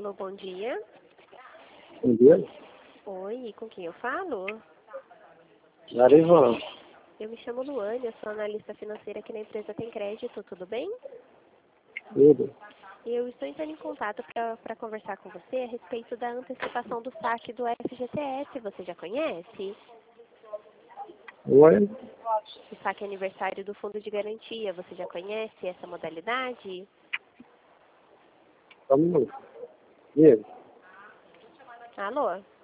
Alô, bom dia. Bom dia. Oi, com quem eu falo? Narivan. Eu me chamo Luane, eu sou analista financeira aqui na empresa Tem Crédito, tudo bem? Tudo. Eu estou entrando em contato para conversar com você a respeito da antecipação do saque do FGTS, você já conhece? Oi? O saque aniversário do Fundo de Garantia, você já conhece essa modalidade? Vamos. E aí? Alô?